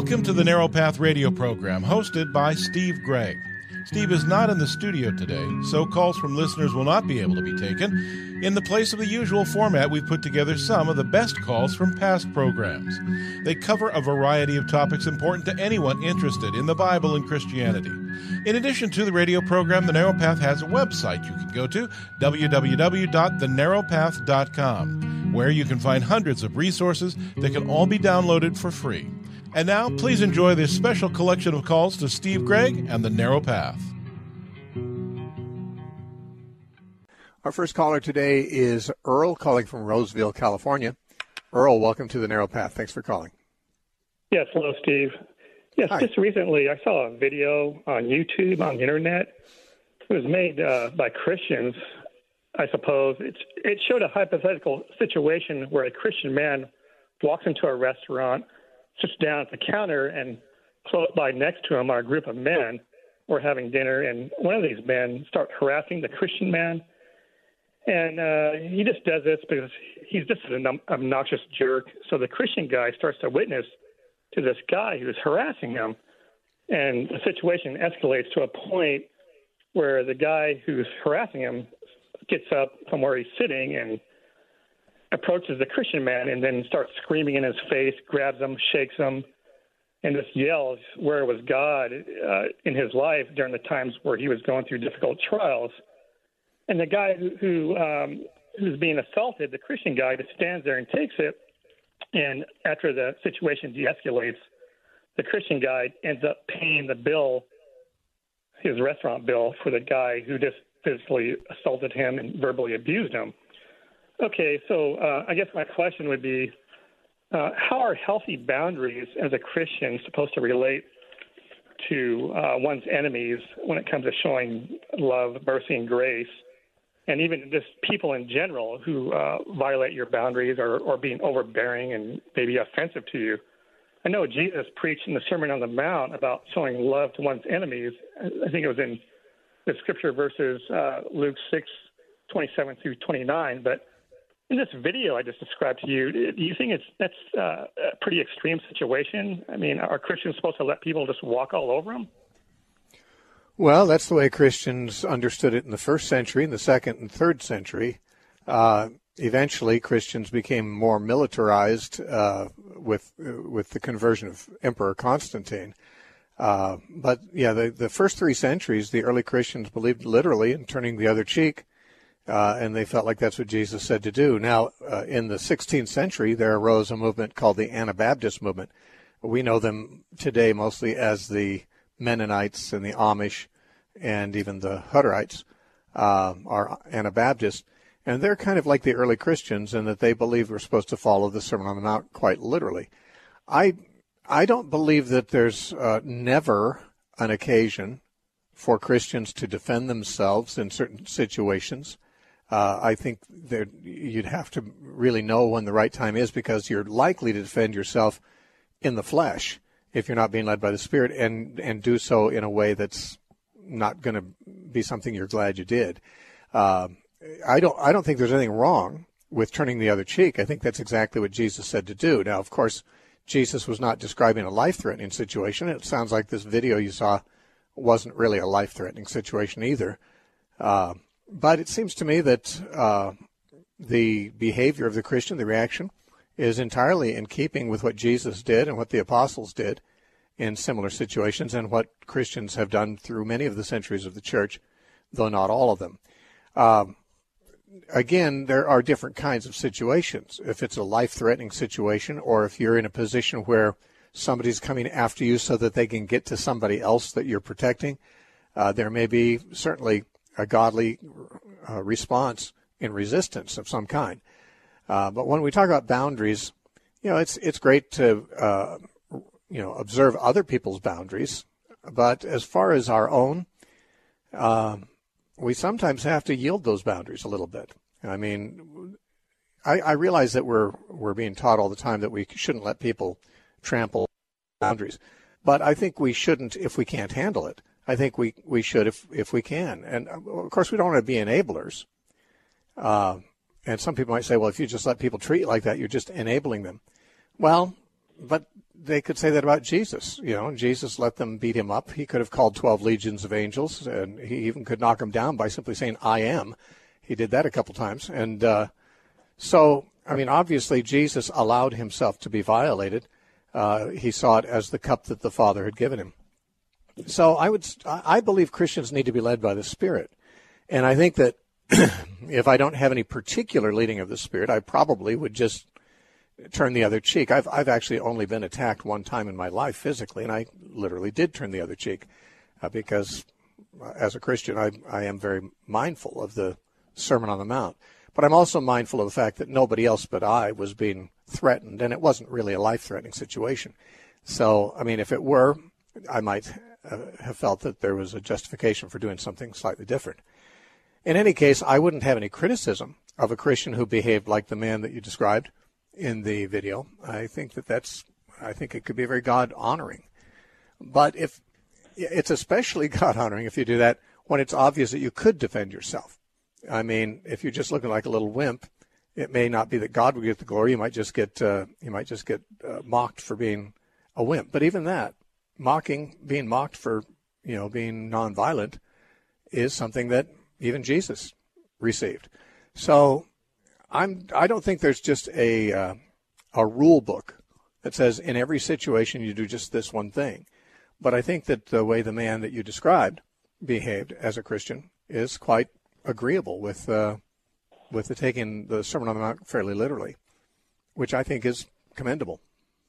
Welcome to the Narrow Path radio program, hosted by Steve Gregg. Steve is not in the studio today, so calls from listeners will not be able to be taken. In the place of the usual format, we've put together some of the best calls from past programs. They cover a variety of topics important to anyone interested in the Bible and Christianity. In addition to the radio program, The Narrow Path has a website you can go to, www.thenarrowpath.com, where you can find hundreds of resources that can all be downloaded for free. And now, please enjoy this special collection of calls to Steve Gregg and The Narrow Path. Our first caller today is Earl, calling from Roseville, California. Earl, welcome to The Narrow Path. Thanks for calling. Yes, hello, Steve. Yes, Hi. Just recently I saw a video on YouTube, on the internet. It was made by Christians, I suppose. It showed a hypothetical situation where a Christian man walks into a restaurant, sits down at the counter, and close by next to him are a group of men who are having dinner, and one of these men starts harassing the Christian man. And he just does this because he's just an obnoxious jerk. So the Christian guy starts to witness to this guy who's harassing him. And the situation escalates to a point where the guy who's harassing him gets up from where he's sitting and approaches the Christian man and then starts screaming in his face, grabs him, shakes him, and just yells where was God in his life during the times where he was going through difficult trials. And the guy who's being assaulted, the Christian guy, just stands there and takes it. And after the situation de-escalates, the Christian guy ends up paying the bill, his restaurant bill, for the guy who just physically assaulted him and verbally abused him. Okay, so I guess my question would be, how are healthy boundaries as a Christian supposed to relate to one's enemies when it comes to showing love, mercy, and grace, and even just people in general who violate your boundaries or being overbearing and maybe offensive to you? I know Jesus preached in the Sermon on the Mount about showing love to one's enemies. I think it was in the scripture verses Luke 6:27 through 29, but in this video I just described to you, do you think that's a pretty extreme situation? I mean, are Christians supposed to let people just walk all over them? Well, that's the way Christians understood it in the first century, in the second and third century. Eventually, Christians became more militarized with the conversion of Emperor Constantine. But, yeah, the first 3 centuries, the early Christians believed literally in turning the other cheek, and they felt like that's what Jesus said to do. Now, in the 16th century, there arose a movement called the Anabaptist movement. We know them today mostly as the Mennonites and the Amish and even the Hutterites are Anabaptists. And they're kind of like the early Christians in that they believe we're supposed to follow the Sermon on the Mount quite literally. I don't believe that there's never an occasion for Christians to defend themselves in certain situations. I think that you'd have to really know when the right time is, because you're likely to defend yourself in the flesh if you're not being led by the Spirit, and do so in a way that's not going to be something you're glad you did. I don't think there's anything wrong with turning the other cheek. I think that's exactly what Jesus said to do. Now, of course, Jesus was not describing a life-threatening situation. It sounds like this video you saw wasn't really a life-threatening situation either. But it seems to me that the behavior of the Christian, the reaction, is entirely in keeping with what Jesus did and what the apostles did in similar situations, and what Christians have done through many of the centuries of the church, though not all of them. Again, there are different kinds of situations. If it's a life-threatening situation, or if you're in a position where somebody's coming after you so that they can get to somebody else that you're protecting, there may be certainly a godly response in resistance of some kind. But when we talk about boundaries, it's great to observe other people's boundaries. But as far as our own, we sometimes have to yield those boundaries a little bit. I mean, I realize that we're being taught all the time that we shouldn't let people trample boundaries, but I think we shouldn't if we can't handle it. I think we should if we can. And of course, we don't want to be enablers. And some people might say, well, if you just let people treat you like that, you're just enabling them. Well, but they could say that about Jesus. Jesus let them beat him up. He could have called 12 legions of angels, and he even could knock them down by simply saying, I am. He did that a couple times. And obviously Jesus allowed himself to be violated. He saw it as the cup that the Father had given him. So I believe Christians need to be led by the Spirit. And I think that if I don't have any particular leading of the Spirit, I probably would just turn the other cheek. I've actually only been attacked one time in my life physically, and I literally did turn the other cheek because as a Christian, I am very mindful of the Sermon on the Mount. But I'm also mindful of the fact that nobody else but I was being threatened, and it wasn't really a life-threatening situation. So, if it were, I might have felt that there was a justification for doing something slightly different. In any case, I wouldn't have any criticism of a Christian who behaved like the man that you described in the video. I think it could be very God-honoring. But if it's especially God-honoring if you do that when it's obvious that you could defend yourself. If you're just looking like a little wimp, it may not be that God will get the glory. You might just get mocked for being a wimp. But even that, being mocked for being nonviolent, is something that even Jesus received. So I don't think there's just a rule book that says in every situation you do just this one thing. But I think that the way the man that you described behaved as a Christian is quite agreeable with the taking the Sermon on the Mount fairly literally, which I think is commendable.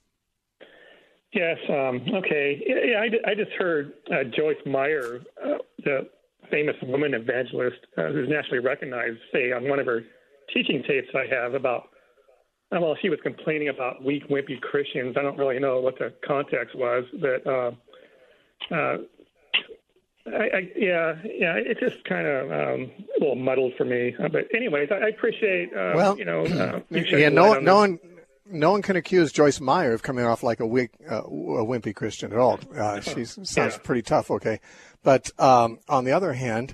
Yes. Okay. Yeah, I just heard Joyce Meyer, the famous woman evangelist who's nationally recognized, say on one of her teaching tapes I have about, she was complaining about weak, wimpy Christians. I don't really know what the context was, but it's just kind of a little muddled for me. But anyways, I appreciate, no one can accuse Joyce Meyer of coming off like a wimpy Christian at all. She sounds pretty tough, okay. But on the other hand,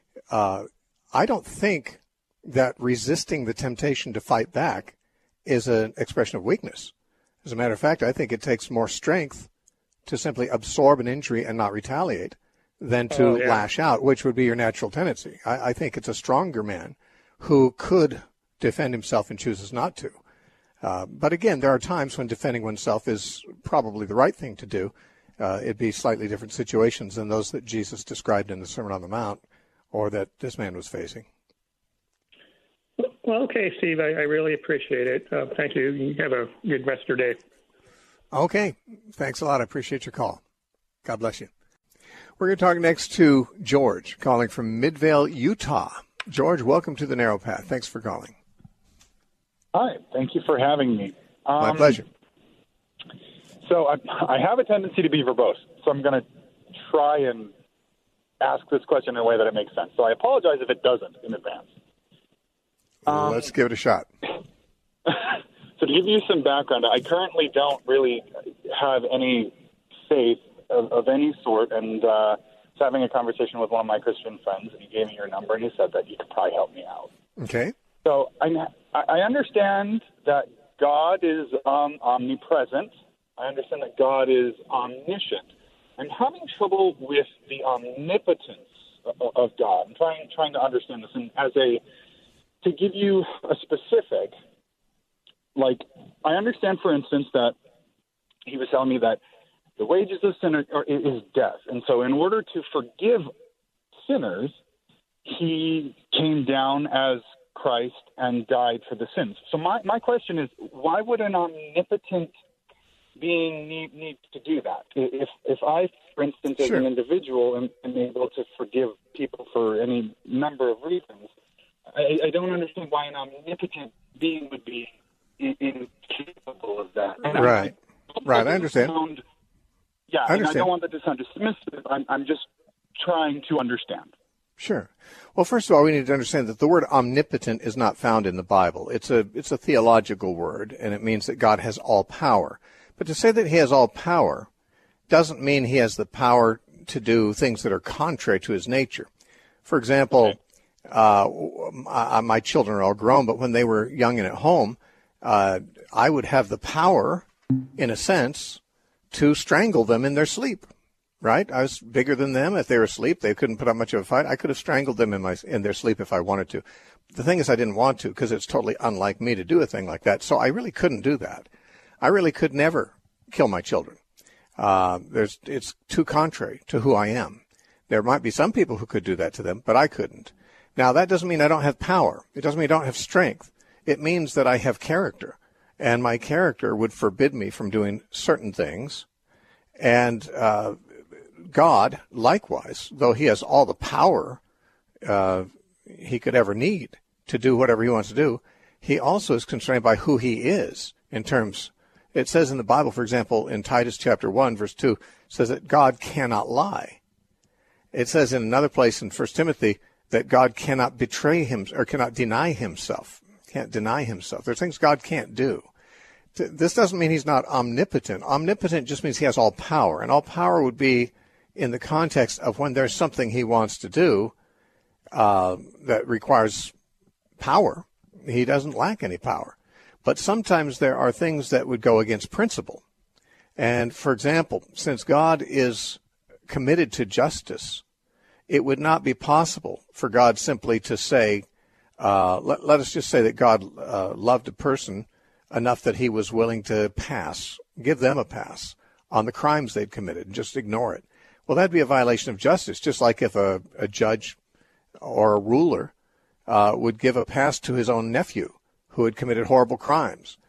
I don't think that resisting the temptation to fight back is an expression of weakness. As a matter of fact, I think it takes more strength to simply absorb an injury and not retaliate than to lash out, which would be your natural tendency. I think it's a stronger man who could defend himself and chooses not to. But again, there are times when defending oneself is probably the right thing to do. It'd be slightly different situations than those that Jesus described in the Sermon on the Mount or that this man was facing. Well, okay, Steve, I really appreciate it. Thank you. You have a good rest of your day. Okay. Thanks a lot. I appreciate your call. God bless you. We're going to talk next to George, calling from Midvale, Utah. George, welcome to the Narrow Path. Thanks for calling. Hi. Thank you for having me. My pleasure. So I have a tendency to be verbose, so I'm going to try and ask this question in a way that it makes sense. So I apologize if it doesn't in advance. Let's give it a shot. So to give you some background, I currently don't really have any faith of any sort, and I was having a conversation with one of my Christian friends, and he gave me your number, and he said that you could probably help me out. Okay. So I understand that God is omnipresent. I understand that God is omniscient. I'm having trouble with the omnipotence of God. I'm trying to understand this, and to give you a specific, like, I understand, for instance, that he was telling me that the wages of sin is death. And so in order to forgive sinners, he came down as Christ and died for the sins. So my question is, why would an omnipotent being need to do that? If I, for instance, as an individual, am able to forgive people for any number of reasons, I don't understand why an omnipotent being would be incapable of that. And right. I understand. I understand. And I don't want that to sound dismissive. I'm just trying to understand. Sure. Well, first of all, we need to understand that the word omnipotent is not found in the Bible. It's a theological word, and it means that God has all power. But to say that he has all power doesn't mean he has the power to do things that are contrary to his nature. For example, my children are all grown, but when they were young and at home, I would have the power, in a sense, to strangle them in their sleep, right? I was bigger than them. If they were asleep, they couldn't put up much of a fight. I could have strangled them in their sleep if I wanted to. The thing is, I didn't want to because it's totally unlike me to do a thing like that. So I really couldn't do that. I really could never kill my children. It's too contrary to who I am. There might be some people who could do that to them, but I couldn't. Now, that doesn't mean I don't have power. It doesn't mean I don't have strength. It means that I have character, and my character would forbid me from doing certain things. And God, likewise, though he has all the power he could ever need to do whatever he wants to do, he also is constrained by who he is in terms. It says in the Bible, for example, in Titus chapter 1, verse 2, says that God cannot lie. It says in another place in 1 Timothy that God cannot betray him or cannot deny himself. Can't deny himself. There's things God can't do. This doesn't mean he's not omnipotent. Omnipotent just means he has all power, and all power would be in the context of when there's something he wants to do that requires power. He doesn't lack any power. But sometimes there are things that would go against principle. And, for example, since God is committed to justice, it would not be possible for God simply to say, let us just say that God loved a person enough that he was willing to give them a pass on the crimes they'd committed and just ignore it. Well, that'd be a violation of justice, just like if a judge or a ruler would give a pass to his own nephew who had committed horrible crimes,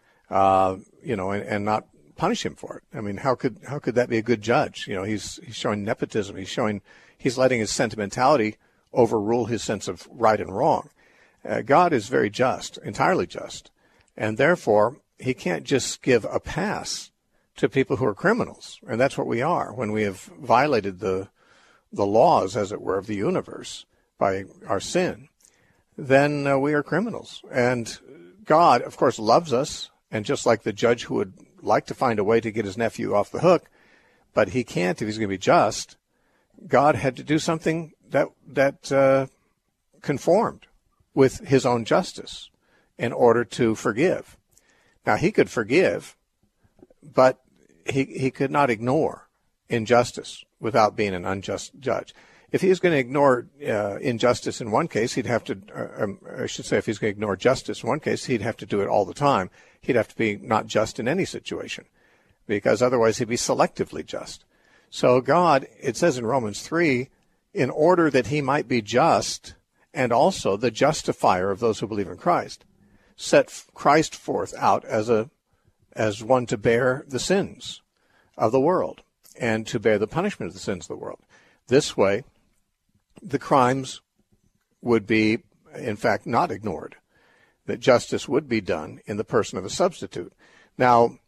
and not punish him for it. I mean, how could that be a good judge? He's showing nepotism. He's letting his sentimentality overrule his sense of right and wrong. God is very just, entirely just, and therefore he can't just give a pass to people who are criminals, and that's what we are when we have violated the laws, as it were, of the universe by our sin. Then we are criminals, and God, of course, loves us, and just like the judge who would like to find a way to get his nephew off the hook, but he can't if he's going to be just, God had to do something that conformed with his own justice in order to forgive. Now, he could forgive, but he could not ignore injustice without being an unjust judge. If he was going to ignore injustice in one case, he'd have to, I should say, if he's going to ignore justice in one case, he'd have to do it all the time. He'd have to be not just in any situation, because otherwise he'd be selectively just. So God, it says in Romans 3, in order that he might be just and also the justifier of those who believe in Christ, set Christ forth out as one to bear the sins of the world and to bear the punishment of the sins of the world. This way, the crimes would be, in fact, not ignored, that justice would be done in the person of a substitute. Now,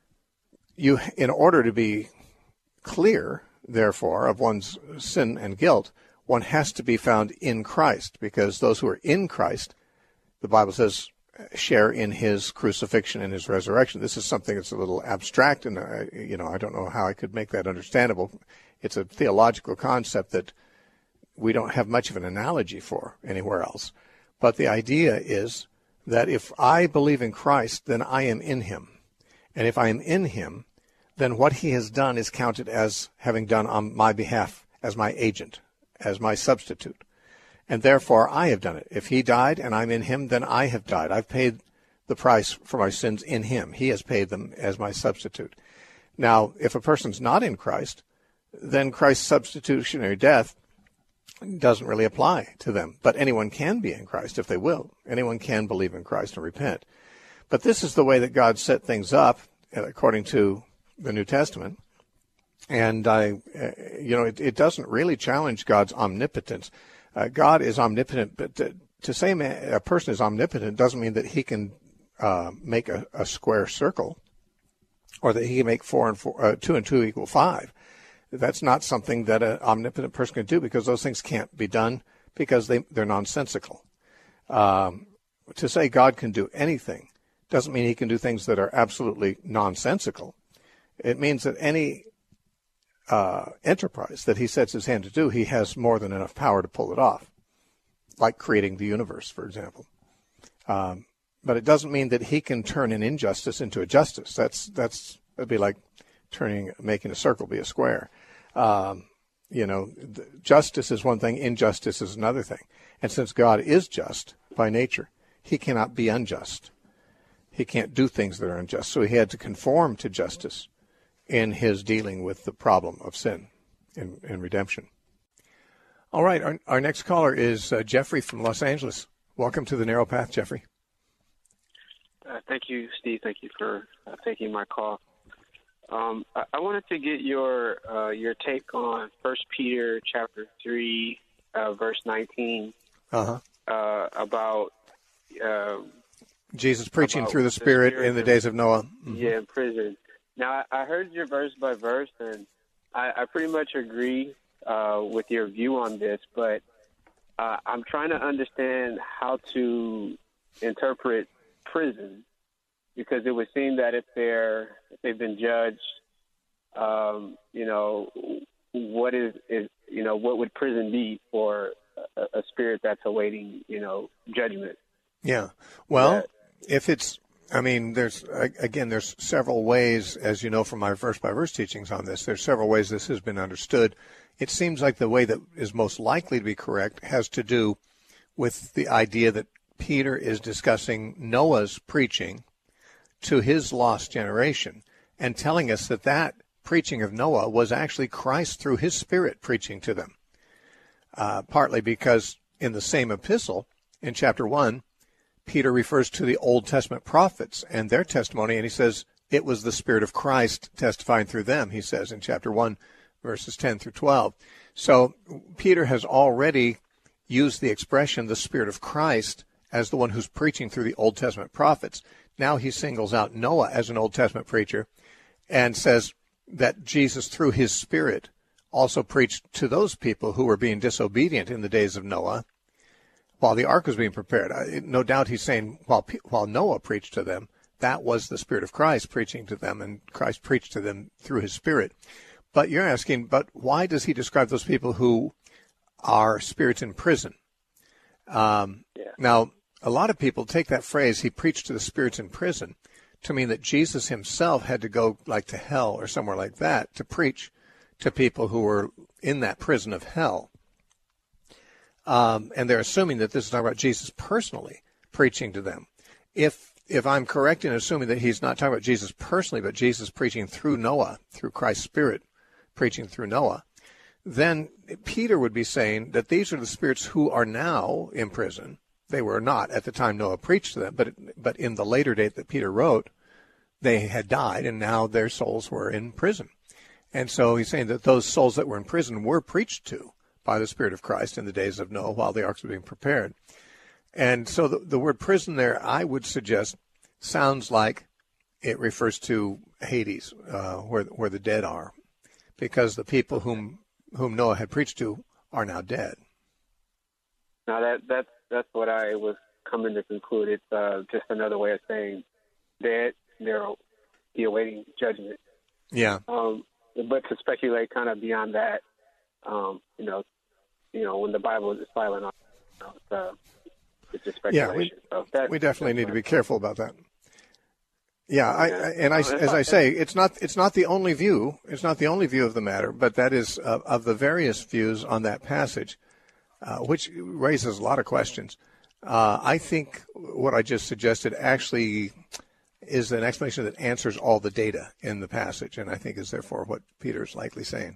in order to be clear, therefore, of one's sin and guilt, one has to be found in Christ, because those who are in Christ, the Bible says, share in his crucifixion and his resurrection. This is something that's a little abstract, and I don't know how I could make that understandable. It's a theological concept that we don't have much of an analogy for anywhere else. But the idea is that if I believe in Christ, then I am in him. And if I am in him, then what he has done is counted as having done on my behalf as my agent, as my substitute. And therefore I have done it. If he died and I'm in him, then I have died. I've paid the price for my sins in him. He has paid them as my substitute. Now, if a person's not in Christ, then Christ's substitutionary death doesn't really apply to them. But anyone can be in Christ if they will. Anyone can believe in Christ and repent. But this is the way that God set things up according to the New Testament. And it doesn't really challenge God's omnipotence. God is omnipotent, but to say a person is omnipotent doesn't mean that he can make a square circle, or that he can make 2 and 2 equal 5. That's not something that an omnipotent person can do, because those things can't be done because they're nonsensical. To say God can do anything doesn't mean he can do things that are absolutely nonsensical. It means that any enterprise that he sets his hand to do, he has more than enough power to pull it off, like creating the universe, for example. But it doesn't mean that he can turn an injustice into a justice. That'd be like making a circle be a square. Justice is one thing, injustice is another thing. And since God is just by nature, he cannot be unjust. He can't do things that are unjust. So he had to conform to justice in his dealing with the problem of sin and redemption. All right, our next caller is Jeffrey from Los Angeles. Welcome to the Narrow Path, Jeffrey. Thank you, Steve. Thank you for taking my call. I wanted to get your take on 1 Peter chapter 3, verse 19, about Jesus preaching through the Spirit in the days of Noah. Mm-hmm. Yeah, in prison. Now, I heard your verse by verse, and I pretty much agree with your view on this, but I'm trying to understand how to interpret prison, because it would seem that if they've been judged, what would prison be for a spirit that's awaiting, judgment? Yeah. Well, there's several ways, as you know from my verse-by-verse teachings on this, there's several ways this has been understood. It seems like the way that is most likely to be correct has to do with the idea that Peter is discussing Noah's preaching to his lost generation and telling us that preaching of Noah was actually Christ through his Spirit preaching to them. Partly because in the same epistle, in chapter 1, Peter refers to the Old Testament prophets and their testimony, and he says it was the Spirit of Christ testifying through them, he says in chapter 1, verses 10 through 12. So Peter has already used the expression the Spirit of Christ as the one who's preaching through the Old Testament prophets. Now he singles out Noah as an Old Testament preacher and says that Jesus, through his Spirit, also preached to those people who were being disobedient in the days of Noah while the ark was being prepared. No doubt he's saying while Noah preached to them, that was the Spirit of Christ preaching to them, and Christ preached to them through his Spirit. But you're asking, but why does he describe those people who are spirits in prison? Now, a lot of people take that phrase, he preached to the spirits in prison, to mean that Jesus himself had to go like to hell or somewhere like that to preach to people who were in that prison of hell. And they're assuming that this is talking about Jesus personally preaching to them. If I'm correct in assuming that he's not talking about Jesus personally, but Jesus preaching through Noah, through Christ's Spirit preaching through Noah, then Peter would be saying that these are the spirits who are now in prison. They were not at the time Noah preached to them, but in the later date that Peter wrote, they had died, and now their souls were in prison. And so he's saying that those souls that were in prison were preached to by the Spirit of Christ in the days of Noah while the ark was being prepared. And so the word prison there, I would suggest, sounds like it refers to Hades, where the dead are, because the people whom Noah had preached to are now dead. Now that's what I was coming to conclude. It's just another way of saying dead. They're awaiting judgment. Yeah. But to speculate kind of beyond that, when the Bible is silent on it's just speculation. Yeah, we definitely need to be careful about that. Yeah, as I say, it's not the only view. It's not the only view of the matter, but that is of the various views on that passage, which raises a lot of questions. I think what I just suggested actually is an explanation that answers all the data in the passage, and I think is therefore what Peter's likely saying.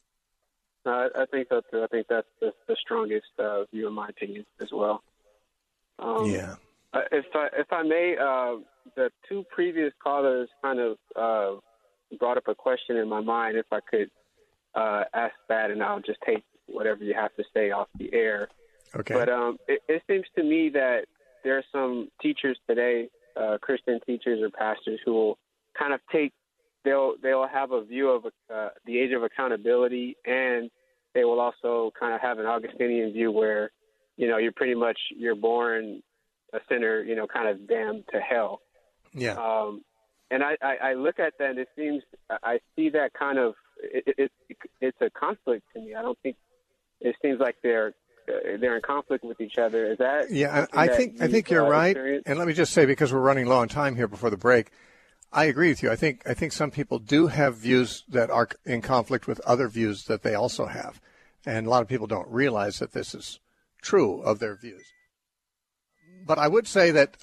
I think so too. I think that's the strongest view, in my opinion, as well. Yeah. If I may, the two previous callers kind of brought up a question in my mind. If I could ask that, and I'll just take whatever you have to say off the air. Okay. But it seems to me that there are some teachers today, Christian teachers or pastors, who will kind of they'll have a view of the age of accountability, and they will also kind of have an Augustinian view where, you're born a sinner, kind of damned to hell. Yeah. And I look at that, and it seems I see that kind of it's a conflict to me. I don't think it seems like they're in conflict with each other. Is that? Yeah, I think you're right. And let me just say, because we're running low on time here before the break, I agree with you. I think some people do have views that are in conflict with other views that they also have. And a lot of people don't realize that this is true of their views. But I would say that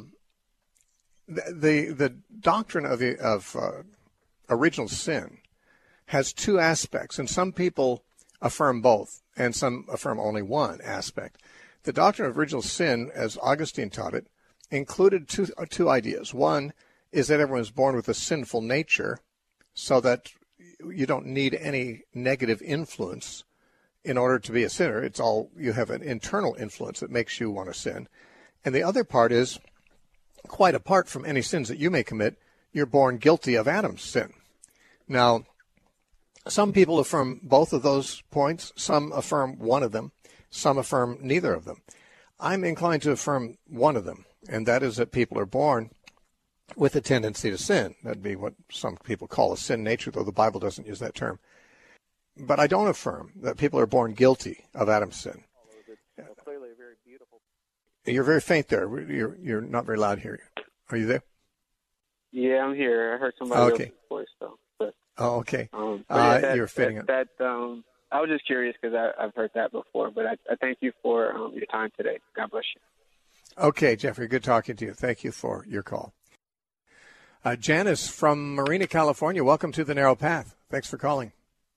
the doctrine of original sin has two aspects, and some people affirm both, and some affirm only one aspect. The doctrine of original sin, as Augustine taught it, included two ideas. One is that everyone is born with a sinful nature, so that you don't need any negative influence in order to be a sinner. It's all, you have an internal influence that makes you want to sin. And the other part is, quite apart from any sins that you may commit, you're born guilty of Adam's sin. Now, some people affirm both of those points. Some affirm one of them. Some affirm neither of them. I'm inclined to affirm one of them, and that is that people are born with a tendency to sin. That'd be what some people call a sin nature, though the Bible doesn't use that term. But I don't affirm that people are born guilty of Adam's sin. Clearly very beautiful. You're very faint there. You're not very loud here. Are you there? Yeah, I'm here. I heard somebody else's voice, though. But, okay. You're fitting it. I was just curious because I've heard that before, but I thank you for your time today. God bless you. Okay, Jeffrey, good talking to you. Thank you for your call. Janice from Marina, California, welcome to The Narrow Path. Thanks for calling.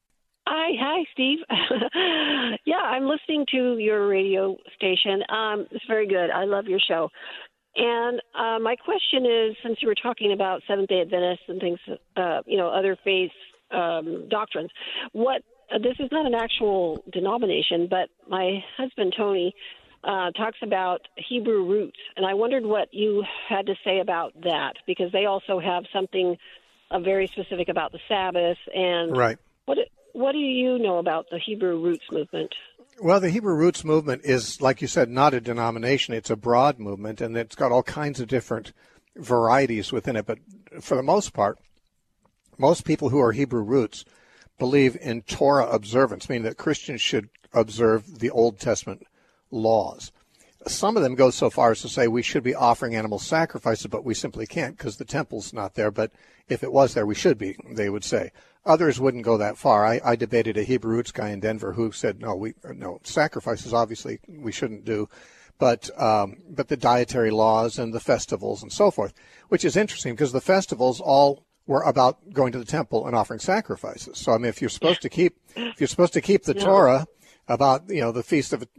Hi, Steve. Yeah, I'm listening to your radio station. It's very good. I love your show. And my question is, since you were talking about Seventh-day Adventists and things, other faith doctrines, this is not an actual denomination, but my husband, Tony, talks about Hebrew roots. And I wondered what you had to say about that, because they also have something very specific about the Sabbath. And right. What do you know about the Hebrew roots movement? Well, the Hebrew roots movement is, like you said, not a denomination. It's a broad movement, and it's got all kinds of different varieties within it. But for the most part, most people who are Hebrew roots believe in Torah observance, meaning that Christians should observe the Old Testament laws. Some of them go so far as to say we should be offering animal sacrifices, but we simply can't because the temple's not there. But if it was there, we should be, they would say. Others wouldn't go that far. I debated a Hebrew roots guy in Denver who said, no, sacrifices obviously we shouldn't do, but the dietary laws and the festivals and so forth, which is interesting because the festivals all were about going to the temple and offering sacrifices. So I mean, if you're supposed to keep the Torah about the Feast of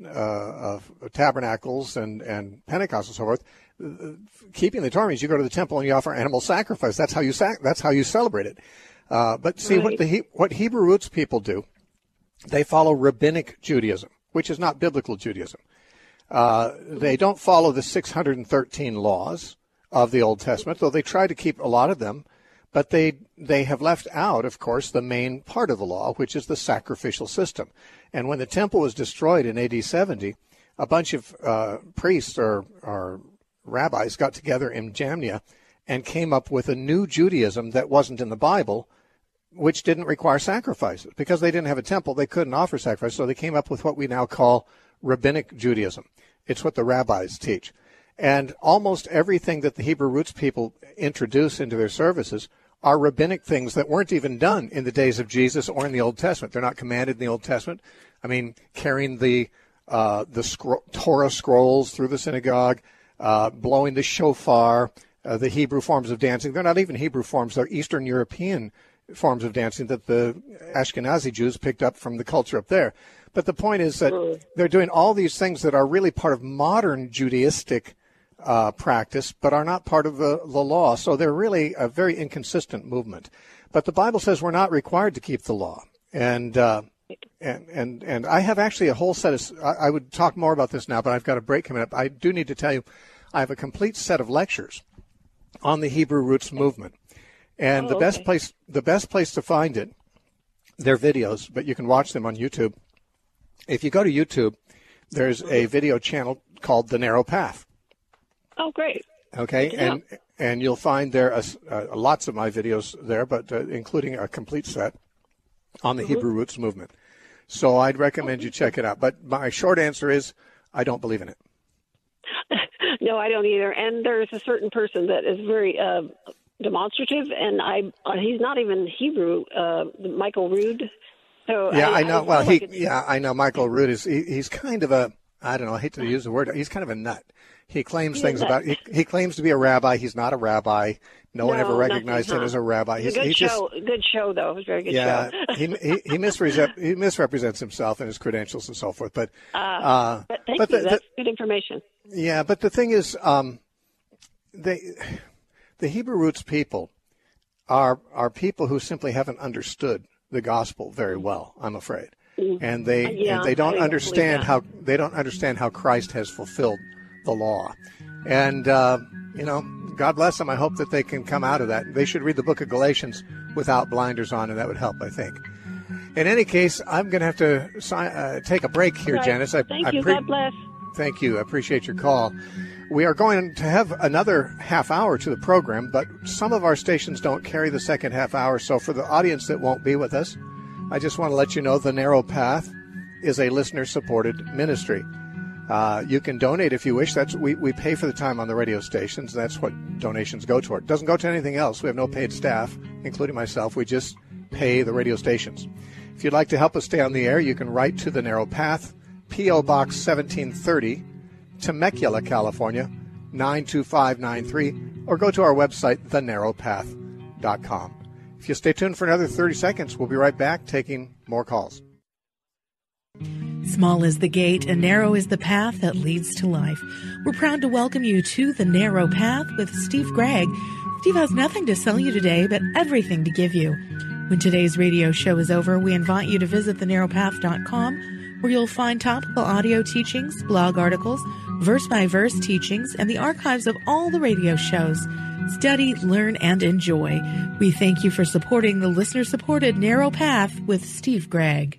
Tabernacles and Pentecost and so forth, keeping the Torah means you go to the temple and you offer animal sacrifice. That's how you celebrate it. But see, right. What Hebrew roots people do, they follow rabbinic Judaism, which is not biblical Judaism. They don't follow the 613 laws of the Old Testament, though they try to keep a lot of them. But they have left out, of course, the main part of the law, which is the sacrificial system. And when the temple was destroyed in AD 70, a bunch of priests or rabbis got together in Jamnia and came up with a new Judaism that wasn't in the Bible, which didn't require sacrifices. Because they didn't have a temple, they couldn't offer sacrifices, so they came up with what we now call rabbinic Judaism. It's what the rabbis teach. And almost everything that the Hebrew roots people introduce into their services are rabbinic things that weren't even done in the days of Jesus or in the Old Testament. They're not commanded in the Old Testament. I mean, carrying the Torah scrolls through the synagogue, blowing the shofar, the Hebrew forms of dancing. They're not even Hebrew forms. They're Eastern European forms of dancing that the Ashkenazi Jews picked up from the culture up there. But the point is that they're doing all these things that are really part of modern Judaistic practice, but are not part of the law. So they're really a very inconsistent movement. But the Bible says we're not required to keep the law. And I have actually a whole set of, I would talk more about this now, but I've got a break coming up. I do need to tell you, I have a complete set of lectures on the Hebrew roots movement. And the best place to find it, they're videos, but you can watch them on YouTube. If you go to YouTube, there's a video channel called The Narrow Path. Oh, great. Okay, and you'll find there lots of my videos there, but including a complete set on the Hebrew roots movement. So I'd recommend you check it out. But my short answer is I don't believe in it. No, I don't either. And there's a certain person that is very demonstrative, and he's not even Hebrew. Michael Rood. So yeah, I know. Well, I know Michael Rood is. He's kind of a. I don't know. I hate to use the word. He's kind of a nut. He claims things about. He claims to be a rabbi. He's not a rabbi. No one ever recognized him as a rabbi. Good show, though. It was a very good show. Yeah, he misrepresents himself and his credentials and so forth. But thank you. That's good information. Yeah, but the thing is, the Hebrew roots people are people who simply haven't understood the gospel very well, I'm afraid, and they don't understand how Christ has fulfilled the law, and God bless them. I hope that they can come out of that. They should read the book of Galatians without blinders on, and that would help, I think. In any case, I'm going to have to take a break here, right. Janice. Thank you. God bless. Thank you. I appreciate your call. We are going to have another half hour to the program, but some of our stations don't carry the second half hour. So for the audience that won't be with us, I just want to let you know The Narrow Path is a listener-supported ministry. You can donate if you wish. We pay for the time on the radio stations. That's what donations go toward. It doesn't go to anything else. We have no paid staff, including myself. We just pay the radio stations. If you'd like to help us stay on the air, you can write to The Narrow Path, P.O. Box 1730, Temecula, California, 92593, or go to our website, thenarrowpath.com. If you stay tuned for another 30 seconds, we'll be right back taking more calls. Small is the gate and narrow is the path that leads to life. We're proud to welcome you to The Narrow Path with Steve Gregg. Steve has nothing to sell you today, but everything to give you. When today's radio show is over, we invite you to visit thenarrowpath.com, where you'll find topical audio teachings, blog articles, verse-by-verse teachings, and the archives of all the radio shows. Study, learn, and enjoy. We thank you for supporting the listener-supported Narrow Path with Steve Gregg.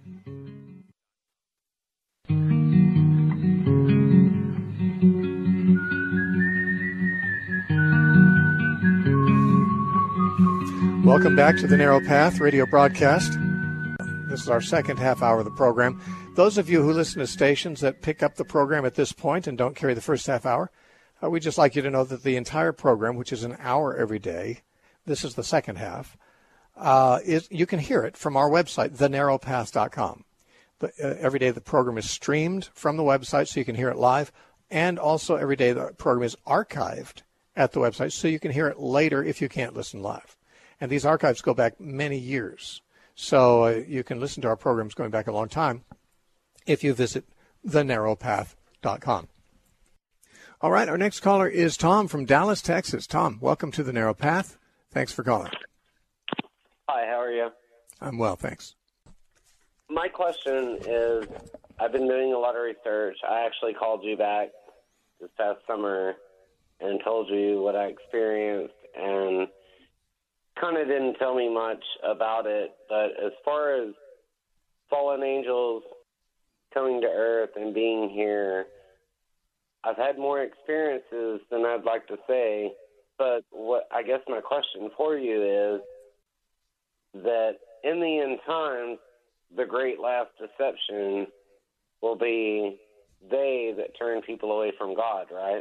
Welcome back to the Narrow Path radio broadcast. This is our second half hour of the program. Those of you who listen to stations that pick up the program at this point and don't carry the first half hour, we'd just like you to know that the entire program, which is an hour every day, this is the second half, you can hear it from our website, thenarrowpath.com. Every day the program is streamed from the website so you can hear it live, and also every day the program is archived at the website so you can hear it later if you can't listen live. And these archives go back many years. So you can listen to our programs going back a long time if you visit thenarrowpath.com. All right, our next caller is Tom from Dallas, Texas. Tom, welcome to The Narrow Path. Thanks for calling. Hi, how are you? I'm well, thanks. My question is, I've been doing a lot of research. I actually called you back this past summer and told you what I experienced, and kind of didn't tell me much about it. But as far as fallen angels coming to Earth and being here, I've had more experiences than I'd like to say. But what I guess my question for you is that in the end times, the great last deception will be they that turn people away from God, right?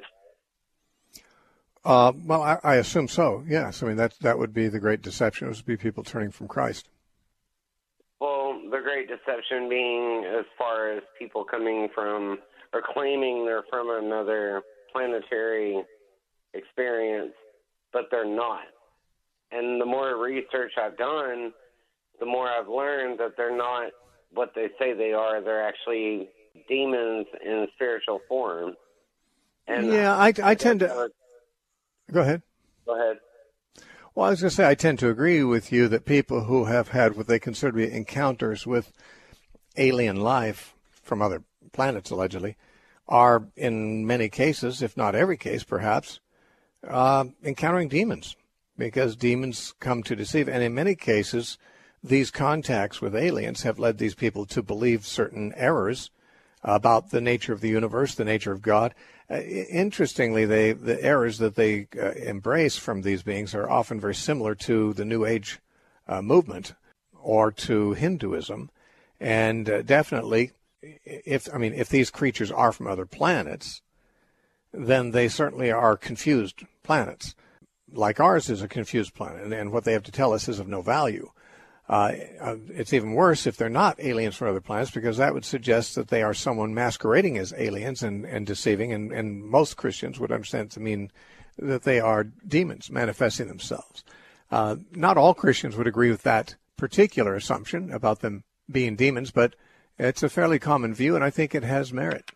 Well, I assume so, yes. I mean, that would be the great deception. It would be people turning from Christ. Well, the great deception being as far as people coming from or claiming they're from another planetary experience, but they're not. And the more research I've done, the more I've learned that they're not what they say they are. They're actually demons in spiritual form. And yeah, I tend to... Go ahead. Go ahead. Well, I was going to say, I tend to agree with you that people who have had what they consider to be encounters with alien life from other planets, allegedly, are in many cases, if not every case perhaps, encountering demons, because demons come to deceive. And in many cases, these contacts with aliens have led these people to believe certain errors about the nature of the universe, the nature of God. Interestingly, the errors that they embrace from these beings are often very similar to the New Age movement or to Hinduism. And definitely, if these creatures are from other planets, then they certainly are confused planets. like ours is a confused planet, and what they have to tell us is of no value. It's even worse if they're not aliens from other planets, because that would suggest that they are someone masquerading as aliens and deceiving, and most Christians would understand it to mean that they are demons manifesting themselves. Not all Christians would agree with that particular assumption about them being demons, but it's a fairly common view, and I think it has merit.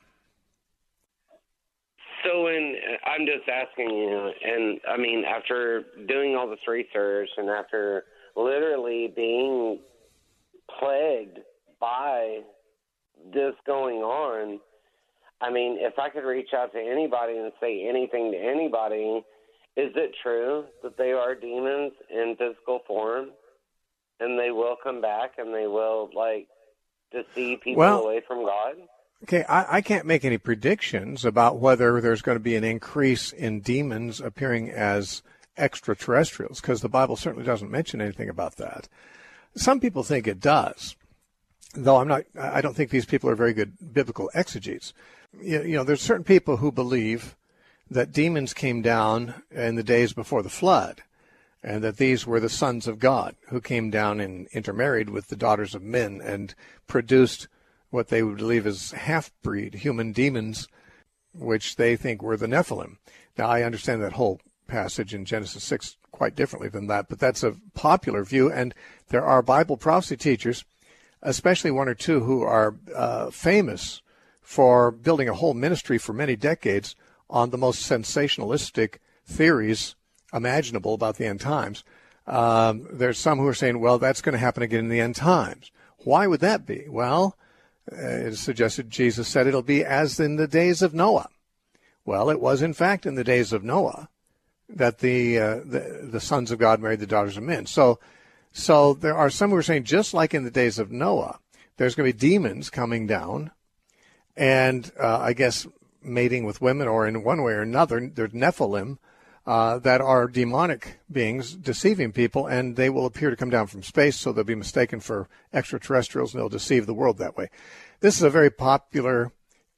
So I'm just asking you, and I mean, after doing all this research and after literally being plagued by this going on, I mean, if I could reach out to anybody and say anything to anybody, is it true that they are demons in physical form and they will come back and they will, like, deceive people away from God? Okay, I can't make any predictions about whether there's going to be an increase in demons appearing as extraterrestrials, because the Bible certainly doesn't mention anything about that. Some people think it does, though I don't think these people are very good biblical exegetes. You know, there's certain people who believe that demons came down in the days before the flood, and that these were the sons of God who came down and intermarried with the daughters of men and produced what they would believe is half-breed human demons, which they think were the Nephilim. Now, I understand that whole passage in Genesis 6 quite differently than that, but that's a popular view, and there are Bible prophecy teachers, especially one or two, who are famous for building a whole ministry for many decades on the most sensationalistic theories imaginable about the end times. There's some who are saying, well, that's going to happen again in the end times. Why would that be? Well, it is suggested Jesus said it'll be as in the days of Noah. Well, it was in fact in the days of Noah that the sons of God married the daughters of men. So there are some who are saying, just like in the days of Noah, there's going to be demons coming down, and I guess mating with women, or in one way or another, there's Nephilim that are demonic beings deceiving people, and they will appear to come down from space, so they'll be mistaken for extraterrestrials, and they'll deceive the world that way. This is a very popular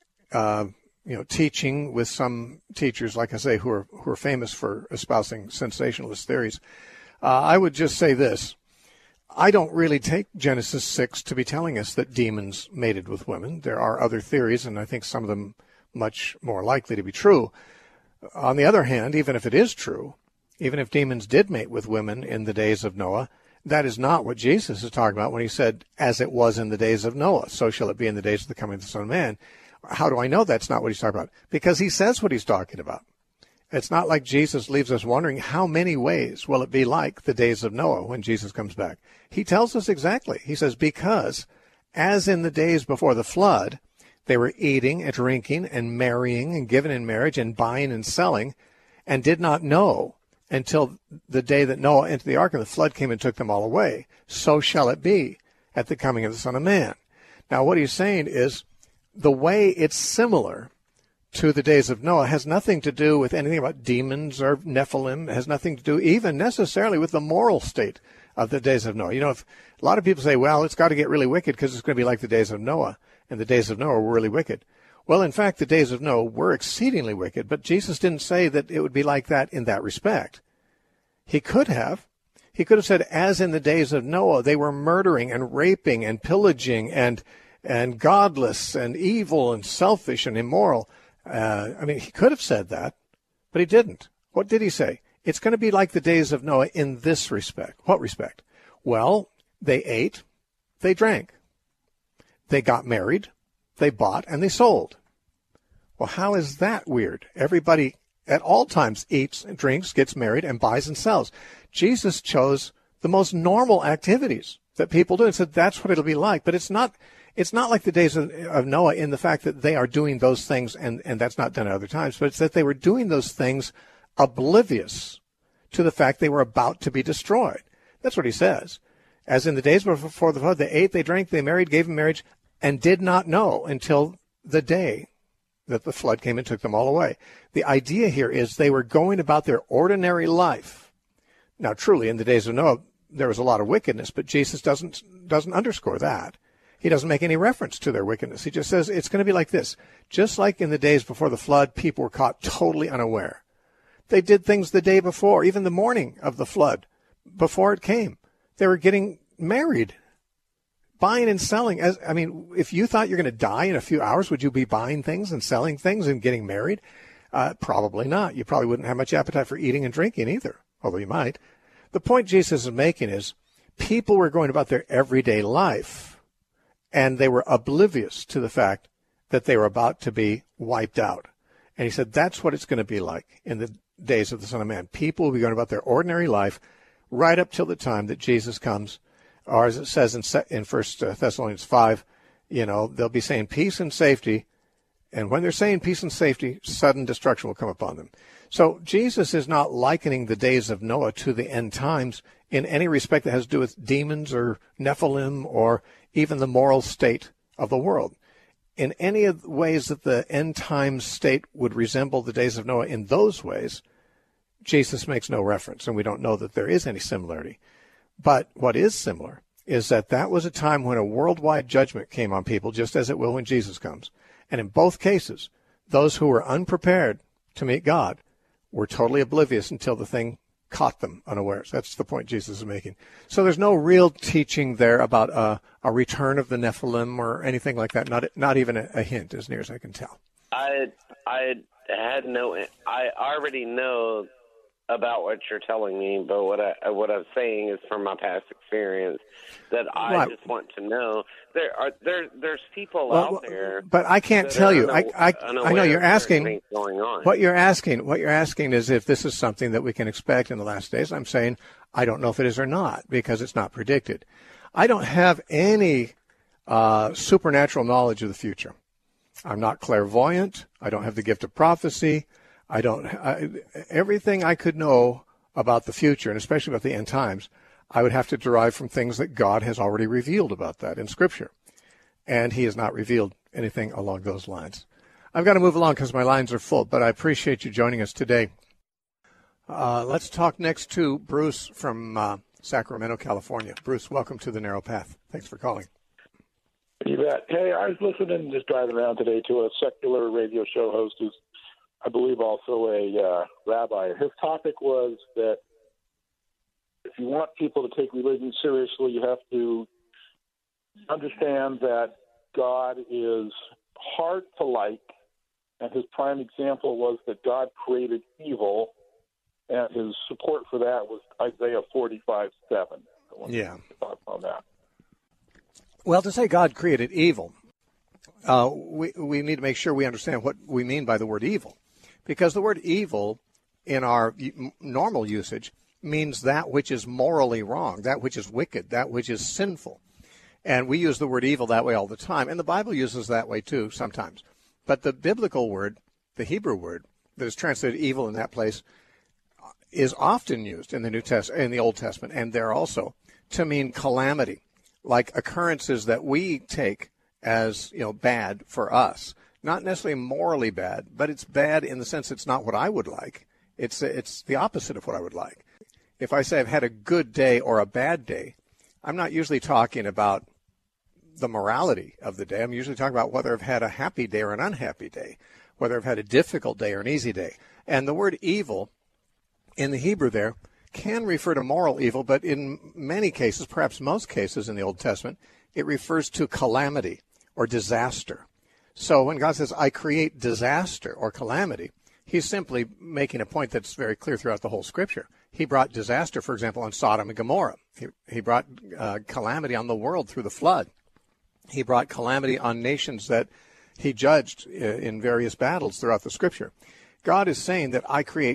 teaching with some teachers, like I say, who are famous for espousing sensationalist theories. I would just say this. I don't really take Genesis 6 to be telling us that demons mated with women. There are other theories, and I think some of them much more likely to be true. On the other hand, even if it is true, even if demons did mate with women in the days of Noah, that is not what Jesus is talking about when he said, as it was in the days of Noah, so shall it be in the days of the coming of the Son of Man. How do I know that's not what he's talking about? Because he says what he's talking about. It's not like Jesus leaves us wondering how many ways will it be like the days of Noah when Jesus comes back. He tells us exactly. He says, because as in the days before the flood, they were eating and drinking and marrying and giving in marriage and buying and selling, and did not know until the day that Noah entered the ark and the flood came and took them all away. So shall it be at the coming of the Son of Man. Now, what he's saying is the way it's similar to the days of Noah has nothing to do with anything about demons or Nephilim. It has nothing to do even necessarily with the moral state of the days of Noah. You know, if a lot of people say, well, it's got to get really wicked because it's going to be like the days of Noah, and the days of Noah were really wicked. Well, in fact, the days of Noah were exceedingly wicked, but Jesus didn't say that it would be like that in that respect. He could have. He could have said, as in the days of Noah, they were murdering and raping and pillaging and godless and evil and selfish and immoral. He could have said that, but he didn't. What did he say? It's going to be like the days of Noah in this respect. What respect? Well, they ate, they drank. They got married, they bought, and they sold. Well, how is that weird? Everybody at all times eats and drinks, gets married, and buys and sells. Jesus chose the most normal activities that people do and said that's what it'll be like. But it's not like the days of Noah in the fact that they are doing those things, and that's not done at other times, but it's that they were doing those things oblivious to the fact they were about to be destroyed. That's what he says. As in the days before the flood, they ate, they drank, they married, gave in marriage, and did not know until the day that the flood came and took them all away. The idea here is they were going about their ordinary life. Now, truly, in the days of Noah, there was a lot of wickedness, but Jesus doesn't underscore that. He doesn't make any reference to their wickedness. He just says it's going to be like this. Just like in the days before the flood, people were caught totally unaware. They did things the day before, even the morning of the flood, before it came. They were getting married, buying and selling. If you thought you're going to die in a few hours, would you be buying things and selling things and getting married? Probably not. You probably wouldn't have much appetite for eating and drinking either, although you might. The point Jesus is making is people were going about their everyday life, and they were oblivious to the fact that they were about to be wiped out. And he said that's what it's going to be like in the days of the Son of Man. People will be going about their ordinary life right up till the time that Jesus comes, or as it says in 1 Thessalonians 5, they'll be saying peace and safety, and when they're saying peace and safety, sudden destruction will come upon them. So Jesus is not likening the days of Noah to the end times in any respect that has to do with demons or Nephilim or even the moral state of the world. In any of the ways that the end times state would resemble the days of Noah in those ways, Jesus makes no reference, and we don't know that there is any similarity. But what is similar is that was a time when a worldwide judgment came on people, just as it will when Jesus comes. And in both cases, those who were unprepared to meet God were totally oblivious until the thing caught them unawares. That's the point Jesus is making. So there's no real teaching there about a return of the Nephilim or anything like that. Not even a hint, as near as I can tell. I already know about what you're telling me, but what I'm saying is from my past experience that I just want to know. There's people out there, but I can't tell you. I know you're asking going on. What you're asking is if this is something that we can expect in the last days. I'm saying I don't know if it is or not because it's not predicted. I don't have any supernatural knowledge of the future. I'm not clairvoyant. I don't have the gift of prophecy. Everything I could know about the future, and especially about the end times, I would have to derive from things that God has already revealed about that in Scripture. And he has not revealed anything along those lines. I've got to move along because my lines are full, but I appreciate you joining us today. Let's talk next to Bruce from Sacramento, California. Bruce, welcome to The Narrow Path. Thanks for calling. You bet. Hey, I was listening, just driving around today, to a secular radio show host who's, I believe, also a rabbi. His topic was that if you want people to take religion seriously, you have to understand that God is hard to like, and his prime example was that God created evil, and his support for that was Isaiah 45:7. Yeah. Thoughts on that? Well, to say God created evil, we need to make sure we understand what we mean by the word evil. Because the word evil in our normal usage means that which is morally wrong, that which is wicked, that which is sinful. And we use the word evil that way all the time. And the Bible uses that way too sometimes. But the biblical word, the Hebrew word that is translated evil in that place, is often used in the in the Old Testament, and there also, to mean calamity, like occurrences that we take as bad for us. Not necessarily morally bad, but it's bad in the sense it's not what I would like. It's the opposite of what I would like. If I say I've had a good day or a bad day, I'm not usually talking about the morality of the day. I'm usually talking about whether I've had a happy day or an unhappy day, whether I've had a difficult day or an easy day. And the word evil in the Hebrew there can refer to moral evil, but in many cases, perhaps most cases in the Old Testament, it refers to calamity or disaster. So when God says, I create disaster or calamity, he's simply making a point that's very clear throughout the whole Scripture. He brought disaster, for example, on Sodom and Gomorrah. He brought calamity on the world through the flood. He brought calamity on nations that he judged in various battles throughout the Scripture. God is saying that I create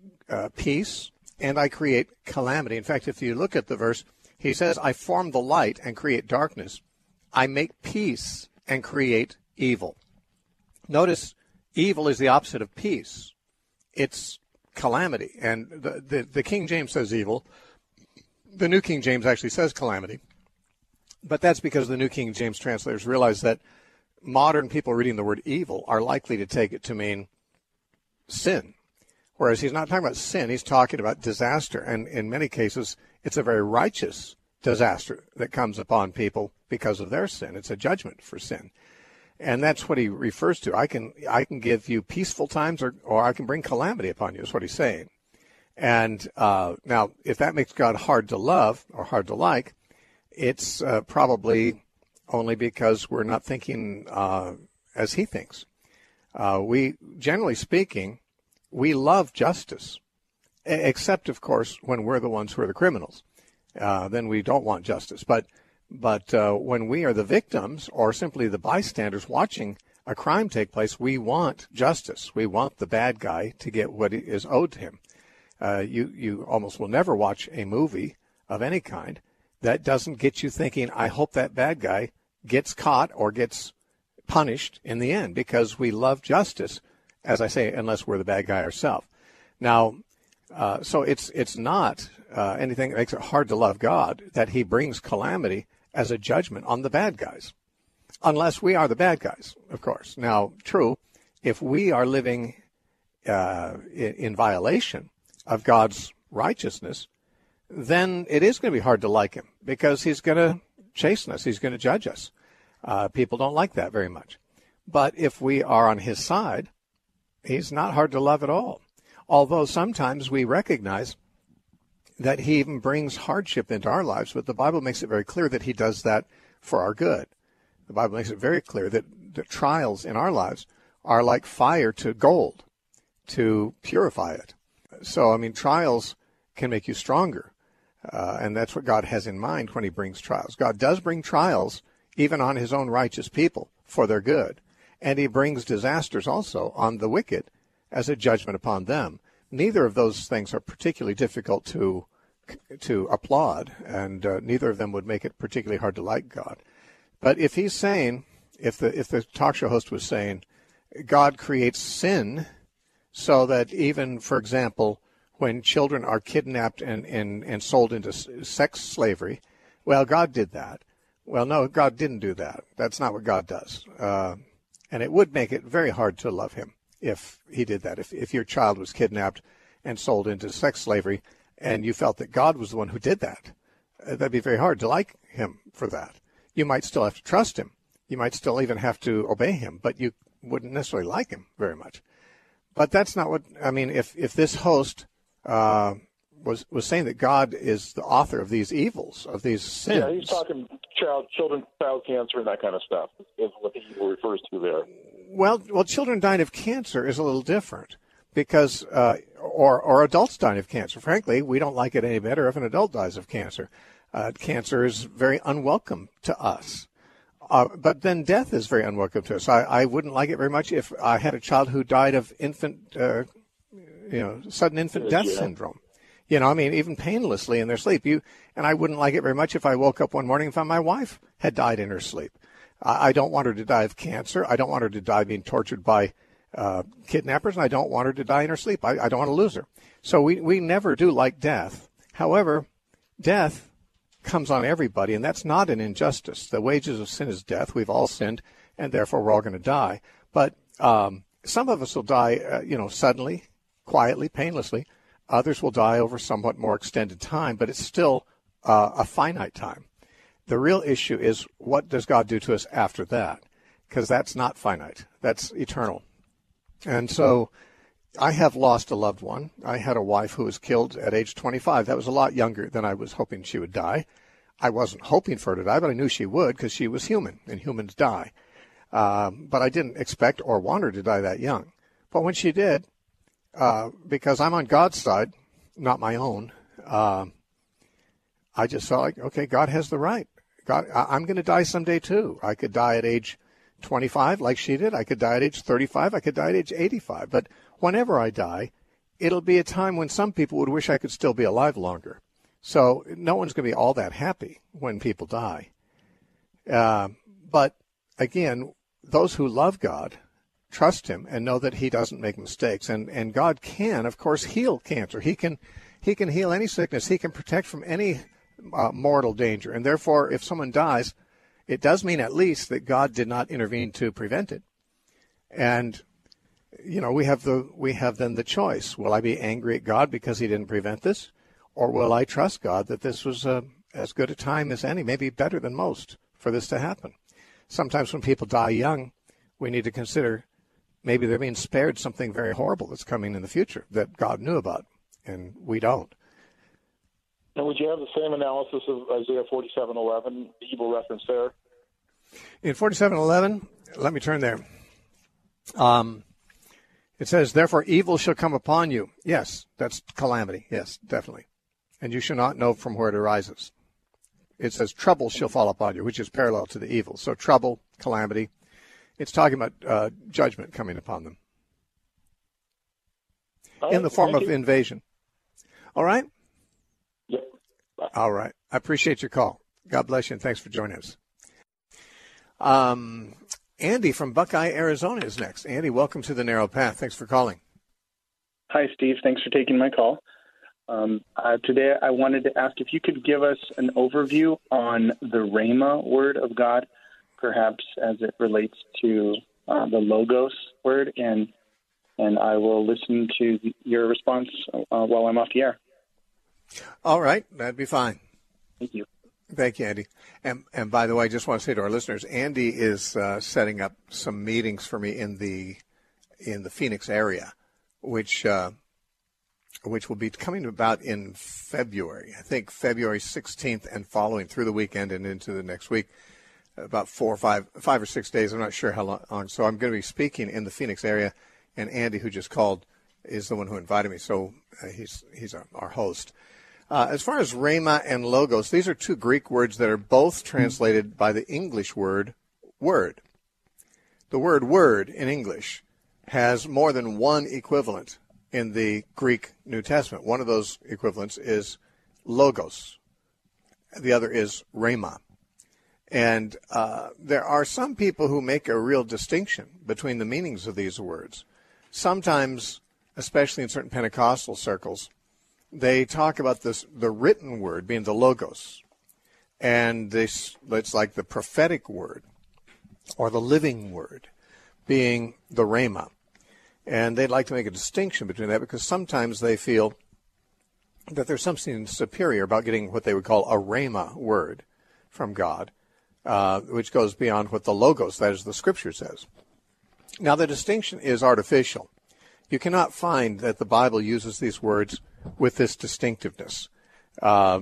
peace and I create calamity. In fact, if you look at the verse, he says, I form the light and create darkness. I make peace and create evil. Notice, evil is the opposite of peace. It's calamity. And the King James says evil. The New King James actually says calamity. But that's because the New King James translators realize that modern people reading the word evil are likely to take it to mean sin. Whereas he's not talking about sin, he's talking about disaster. And in many cases, it's a very righteous disaster that comes upon people because of their sin. It's a judgment for sin. And that's what he refers to. I can give you peaceful times, or I can bring calamity upon you, is what he's saying. And now, if that makes God hard to love or hard to like, it's probably only because we're not thinking as he thinks. We, generally speaking, we love justice, except, of course, when we're the ones who are the criminals. Then we don't want justice. But when we are the victims or simply the bystanders watching a crime take place, we want justice. We want the bad guy to get what is owed to him. You almost will never watch a movie of any kind that doesn't get you thinking, I hope that bad guy gets caught or gets punished in the end, because we love justice, as I say, unless we're the bad guy ourselves. Now, so it's not anything that makes it hard to love God that he brings calamity as a judgment on the bad guys, unless we are the bad guys, of course. Now, true, if we are living in violation of God's righteousness, then it is going to be hard to like him, because he's going to chasten us. He's going to judge us. People don't like that very much. But if we are on his side, he's not hard to love at all. Although sometimes we recognize that he even brings hardship into our lives, but the Bible makes it very clear that he does that for our good. The Bible makes it very clear that the trials in our lives are like fire to gold to purify it. So, I mean, trials can make you stronger, and that's what God has in mind when he brings trials. God does bring trials even on his own righteous people for their good, and he brings disasters also on the wicked as a judgment upon them. Neither of those things are particularly difficult to applaud, and neither of them would make it particularly hard to like God. But if he's saying, if the talk show host was saying, God creates sin so that even, for example, when children are kidnapped and sold into sex slavery, well, God did that. Well, no, God didn't do that. That's not what God does. And it would make it very hard to love him if he did that. If your child was kidnapped and sold into sex slavery and you felt that God was the one who did that, that'd be very hard to like him for that. You might still have to trust him. You might still even have to obey him, but you wouldn't necessarily like him very much. But that's not what, I mean, if this host was saying that God is the author of these evils, of these sins. Yeah, he's talking child cancer and that kind of stuff is what he refers to there. Well, children dying of cancer is a little different because, or adults dying of cancer. Frankly, we don't like it any better if an adult dies of cancer. Cancer is very unwelcome to us. But then death is very unwelcome to us. I wouldn't like it very much if I had a child who died of sudden infant death syndrome. I mean, even painlessly in their sleep. And I wouldn't like it very much if I woke up one morning and found my wife had died in her sleep. I don't want her to die of cancer. I don't want her to die being tortured by kidnappers, and I don't want her to die in her sleep. I don't want to lose her. So we never do like death. However, death comes on everybody, and that's not an injustice. The wages of sin is death. We've all sinned, and therefore we're all going to die. But some of us will die, suddenly, quietly, painlessly. Others will die over somewhat more extended time, but it's still a finite time. The real issue is, what does God do to us after that? Because that's not finite. That's eternal. And so I have lost a loved one. I had a wife who was killed at age 25. That was a lot younger than I was hoping she would die. I wasn't hoping for her to die, but I knew she would because she was human, and humans die. But I didn't expect or want her to die that young. But when she did, because I'm on God's side, not my own, I just felt like, okay, God has the right. God, I'm going to die someday too. I could die at age 25 like she did. I could die at age 35. I could die at age 85. But whenever I die, it'll be a time when some people would wish I could still be alive longer. So no one's going to be all that happy when people die. But again, those who love God trust him and know that he doesn't make mistakes. And God can, of course, heal cancer. He can heal any sickness. He can protect from any mortal danger. And therefore, if someone dies, it does mean at least that God did not intervene to prevent it. And, we have then the choice. Will I be angry at God because he didn't prevent this? Or will I trust God that this was as good a time as any, maybe better than most, for this to happen? Sometimes when people die young, we need to consider maybe they're being spared something very horrible that's coming in the future that God knew about, and we don't. And would you have the same analysis of Isaiah 47:11, the evil reference there? In 47:11, let me turn there. It says, therefore evil shall come upon you. Yes, that's calamity. Yes, definitely. And you shall not know from where it arises. It says trouble shall fall upon you, which is parallel to the evil. So trouble, calamity. It's talking about judgment coming upon them in the form of invasion. All right? Yep. Bye. All right. I appreciate your call. God bless you, and thanks for joining us. Andy from Buckeye, Arizona is next. Andy, welcome to the Narrow Path. Thanks for calling. Hi, Steve. Thanks for taking my call. Today I wanted to ask if you could give us an overview on the Rhema word of God, perhaps as it relates to the Logos word, and I will listen to your response while I'm off the air. All right. That'd be fine. Thank you. Thank you, Andy. And by the way, I just want to say to our listeners, Andy is setting up some meetings for me in the Phoenix area, which will be coming about in February. I think February 16th and following through the weekend and into the next week, about 5 or 6 days. I'm not sure how long. So I'm going to be speaking in the Phoenix area, and Andy, who just called, is the one who invited me. So he's our host. As far as Rhema and Logos, these are two Greek words that are both translated by the English word, word. The word word in English has more than one equivalent in the Greek New Testament. One of those equivalents is Logos. The other is Rhema. And there are some people who make a real distinction between the meanings of these words. Sometimes, especially in certain Pentecostal circles, they talk about the written word being the Logos, and it's like the prophetic word or the living word being the Rhema. And they'd like to make a distinction between that because sometimes they feel that there's something superior about getting what they would call a Rhema word from God, which goes beyond what the Logos, that is, the Scripture says. Now, the distinction is artificial. You cannot find that the Bible uses these words with this distinctiveness. I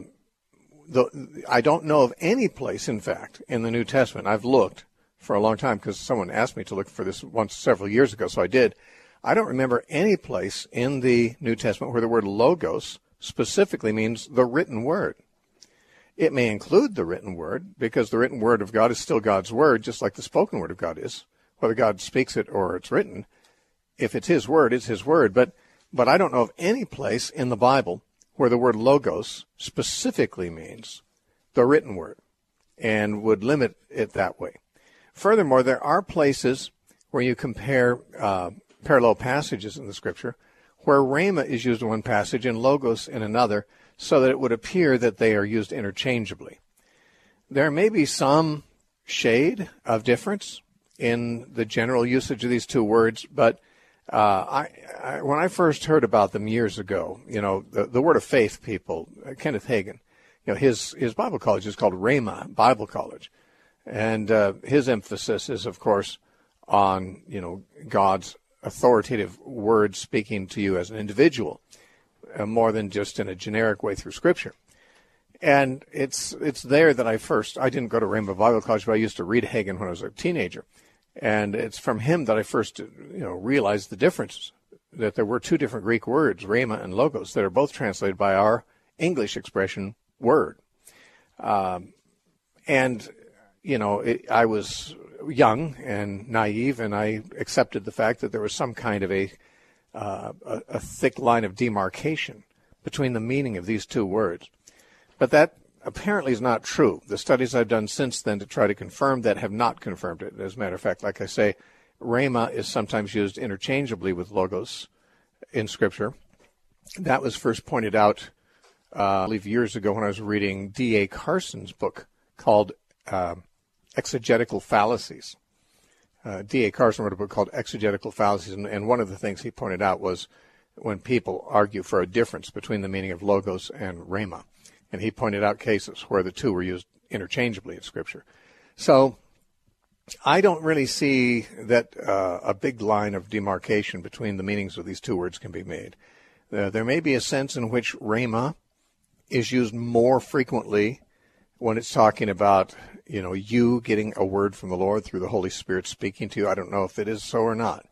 don't know of any place, in fact, in the New Testament. I've looked for a long time because someone asked me to look for this once several years ago, so I did. I don't remember any place in the New Testament where the word Logos specifically means the written word. It may include the written word because the written word of God is still God's word, just like the spoken word of God is, whether God speaks it or it's written. If it's his word, it's his word. But I don't know of any place in the Bible where the word Logos specifically means the written word and would limit it that way. Furthermore, there are places where you compare parallel passages in the Scripture where Rhema is used in one passage and Logos in another so that it would appear that they are used interchangeably. There may be some shade of difference in the general usage of these two words, but when I first heard about them years ago, the Word of Faith people, Kenneth Hagin, his Bible college is called Rhema Bible College, and his emphasis is, of course, on God's authoritative word speaking to you as an individual, more than just in a generic way through Scripture. And it's there that I didn't go to Rhema Bible College, but I used to read Hagin when I was a teenager. And it's from him that I first, realized the difference, that there were two different Greek words, Rhema and Logos, that are both translated by our English expression, word. I was young and naive, and I accepted the fact that there was some kind of a thick line of demarcation between the meaning of these two words. But that apparently is not true. The studies I've done since then to try to confirm that have not confirmed it. As a matter of fact, like I say, Rhema is sometimes used interchangeably with Logos in Scripture. That was first pointed out, I believe, years ago when I was reading D.A. Carson's book called Exegetical Fallacies. D.A. Carson wrote a book called Exegetical Fallacies, and one of the things he pointed out was when people argue for a difference between the meaning of Logos and Rhema. And he pointed out cases where the two were used interchangeably in Scripture. So I don't really see that a big line of demarcation between the meanings of these two words can be made. There may be a sense in which rhema is used more frequently when it's talking about, you getting a word from the Lord through the Holy Spirit speaking to you. I don't know if it is so or not.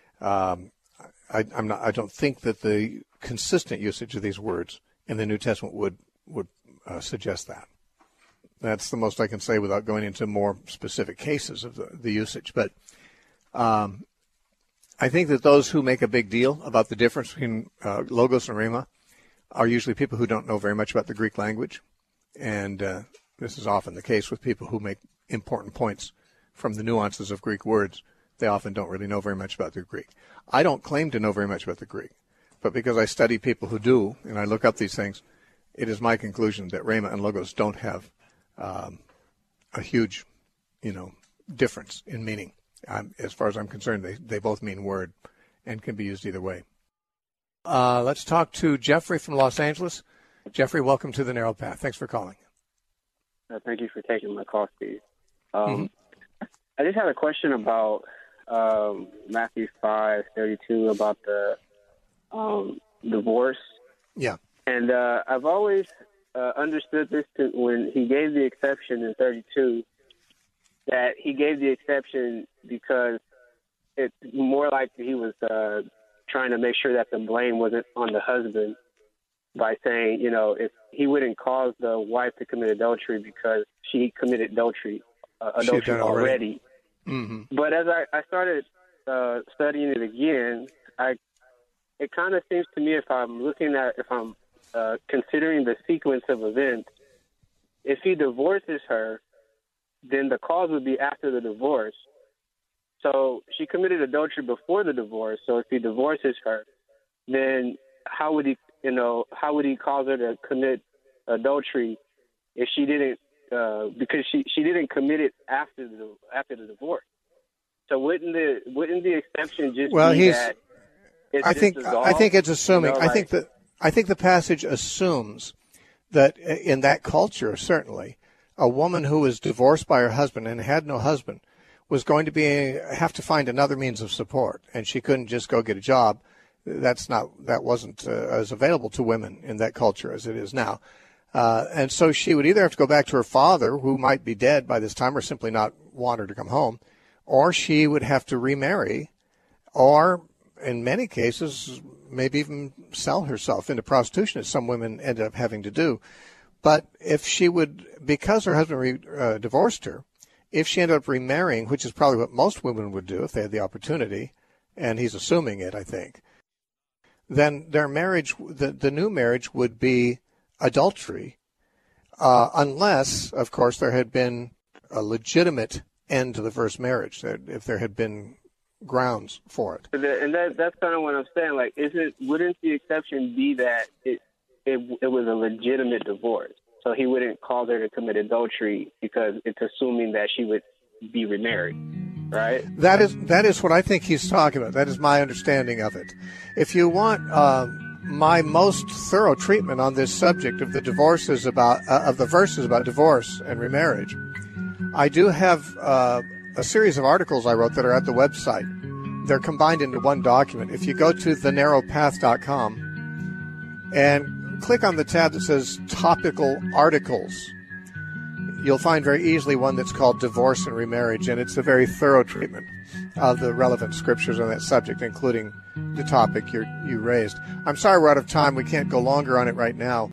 I don't think that the consistent usage of these words in the New Testament would suggest that. That's the most I can say without going into more specific cases of the usage. But I think that those who make a big deal about the difference between logos and rhema are usually people who don't know very much about the Greek language. And this is often the case with people who make important points from the nuances of Greek words. They often don't really know very much about the Greek. I don't claim to know very much about the Greek, but because I study people who do, and I look up these things, it is my conclusion that rhema and logos don't have a huge, difference in meaning. As far as I'm concerned, they both mean word and can be used either way. Let's talk to Jeffrey from Los Angeles. Jeffrey, welcome to The Narrow Path. Thanks for calling. Thank you for taking my call, Steve. I just had a question about Matthew 5:32 about the divorce. Yeah. And I've always understood this when he gave the exception in 32, that he gave the exception because it's more like he was trying to make sure that the blame wasn't on the husband by saying, if he wouldn't cause the wife to commit adultery because she committed adultery already. Mm-hmm. But as I started studying it again, it kind of seems to me if I'm considering the sequence of events, if he divorces her, then the cause would be after the divorce. So she committed adultery before the divorce. So if he divorces her, then how would he cause her to commit adultery if she didn't? Because she didn't commit it after the divorce. So wouldn't the exception just be that? I think it's assuming. I think the passage assumes that in that culture, certainly, a woman who was divorced by her husband and had no husband was going to have to find another means of support, and she couldn't just go get a job. That wasn't as available to women in that culture as it is now. And so she would either have to go back to her father, who might be dead by this time or simply not want her to come home, or she would have to remarry, or in many cases, maybe even sell herself into prostitution, as some women ended up having to do. But if she would, because her husband divorced her, if she ended up remarrying, which is probably what most women would do if they had the opportunity, and he's assuming it, I think, then their marriage, the new marriage would be adultery, unless, of course, there had been a legitimate end to the first marriage, if there had been grounds for it. And that's kind of what I'm saying. Like, wouldn't the exception be that it was a legitimate divorce? So he wouldn't cause her to commit adultery because it's assuming that she would be remarried, right? That is what I think he's talking about. That is my understanding of it. If you want my most thorough treatment on this subject of the verses about divorce and remarriage, I do have a series of articles I wrote that are at the website. They're combined into one document. If you go to thenarrowpath.com and click on the tab that says Topical Articles, you'll find very easily one that's called Divorce and Remarriage, and it's a very thorough treatment of the relevant scriptures on that subject, including the topic you raised. I'm sorry we're out of time. We can't go longer on it right now.